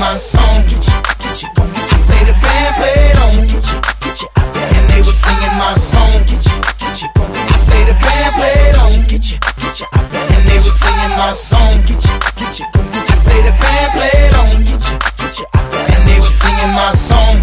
my song. I say the band played on, and they were singing my song. I say the band played on, and they were singing my song. I say the band played on, and they were singing my song.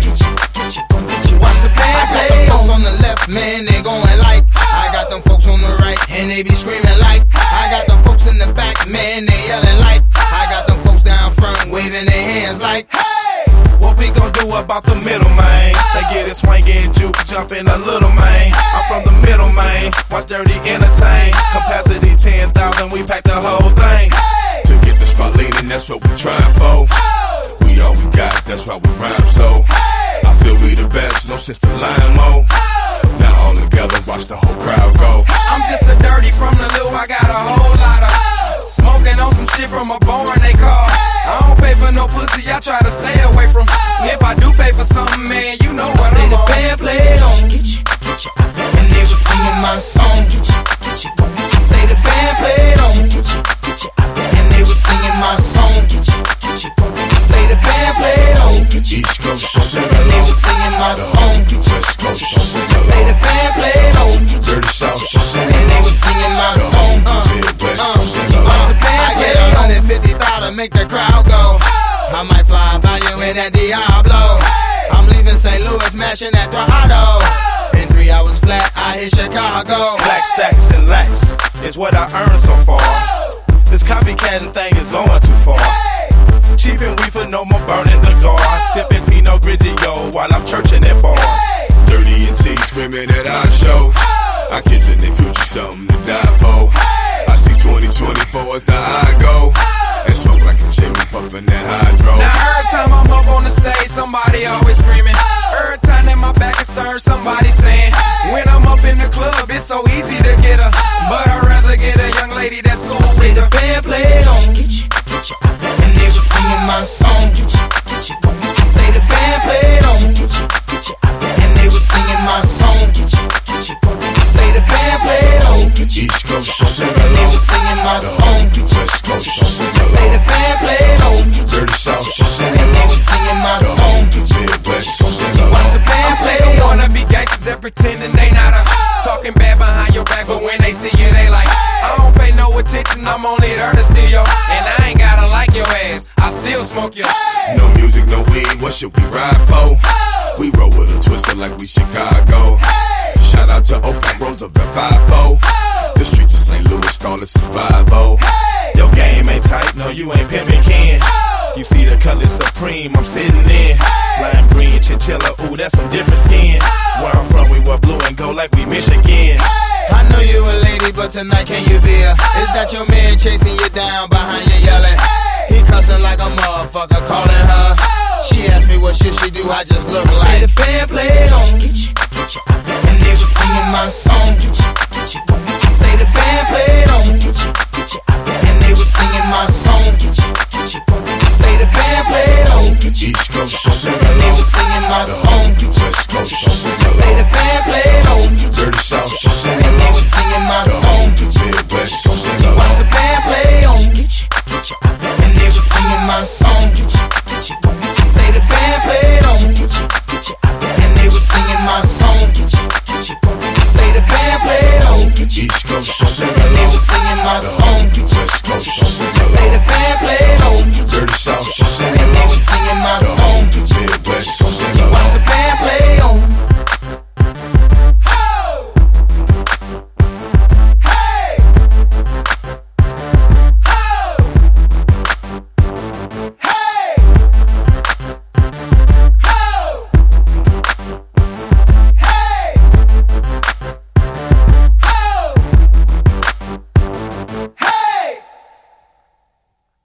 Watch the band play on. On the left, man, they going like. I got them folks on the right, and they be screaming like. I got them folks in the back, man, they yelling like. I got them folks down front, waving their hands like. Hey, what we gon' do about the middle, man? They get it swinging, juke, jumping a little, man. I'm from the middle, man. Watch Dirty entertain. Capacity 10,000, we pack the whole thing. To get the spot leaning, that's what we trying for. We all we got, that's why we rhyme so. I feel we the best, no sense to lying more. Now all together, watch the whole crowd go. I'm just a dirty from the loop, I got a whole lot of smoking on some shit from a born they call. I don't pay for no pussy, I try to stay away from. If I do pay for something, man, you know what I'm on. The band played on, and they were singing my song. I say the band played on, and they were singing my song. I say the band played on, East Coast, sing and they along. were singing my song. West Coast, sing I say the along. band played on, Dirty South, sing and they along. were singing my song. Midwest, sing Watch the along. band I get 150,000, make the crowd go. I might fly by you in that Diablo. I'm leaving St. Louis, mashing that Dorado. In 3 hours flat, I hit Chicago. Black stacks and lax is what I earned so far. This copycatting thing is going too far. Cheap and weed for no more burning the gar. Sipping Pinot Grigio while I'm churching at bars. Dirty and T screaming at our show. Our kids in their future, something to die for. I see 2024 as the I go. And smoke like a chimney, puffing that hydro. Now every time I'm up on the stage, somebody always screaming. Every time that my back is turned, somebody saying. When I'm up in the club, it's so easy to get her, but I'd rather get a young lady that's cool I say with the her. band played on, and they were singing my song. I say the band played on, and they were singing my song. I say the band played on, East Coast, sing and they along. were singing my song. West Coast, sing I say the along. band played on, Dirty South, sing and they along. were singing my song. Midwest, sing Watch the along. band I say play they on. wanna be gangsters that pretending they not a talking bad behind your back, but when they see you, they like, I don't pay no attention, I'm only there to steal yo. And I ain't gotta like your ass, I still smoke you. No music, no weed, what should we ride for? We roll with a twister like we Chicago. Shout out to Oakland, Roosevelt 5-0. The streets of St. Louis call us 5-0. Your game ain't tight, no you ain't pimpin' Ken. You see the color supreme, I'm sitting in. Lime green, chinchilla, ooh, that's some different skin. Where I'm from, we wear blue and gold like we Michigan. I know you a lady, but tonight can you be a? Is that your man chasing you down behind you yelling? He cussing like a motherfucker, calling her. She asked me what should she do, I just look like. Say the band played on, and they were singing my song. I say the band played on, and they were singing my song. I say the band played on, East Coast, sing and they along. were singing my song. West Coast, sing I say the along. band played on, Dirty South, sing and they were along. singing my